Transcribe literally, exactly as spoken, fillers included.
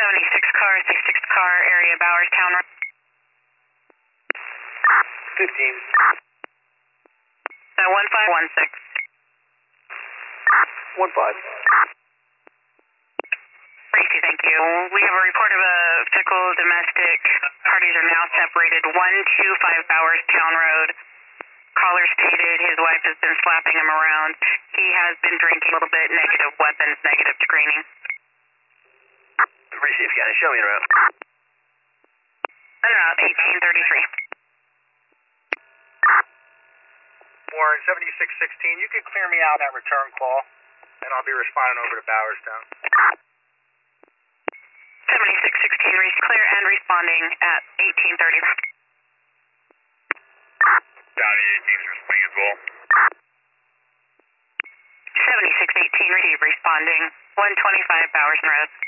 seventy-six car, sixty-six car, area Bowerstown. fifteen. Uh, one five one six. one five. Tracy, thank you. We have a report of a physical domestic. Parties are now separated. one two five Bowerstown Road. Caller stated his wife has been slapping him around. He has been drinking a little bit. Negative weapons, negative screening. Receive, can show me around. In and out, eighteen thirty-three. Warren, seventy-six sixteen, you can clear me out that return call, and I'll be responding over to Bowerstown. seventy-six sixteen, reach clear and responding at eighteen thirty. County eighteen, responding as well. seventy-six eighteen, receive responding, one twenty-five Bowerstown Road.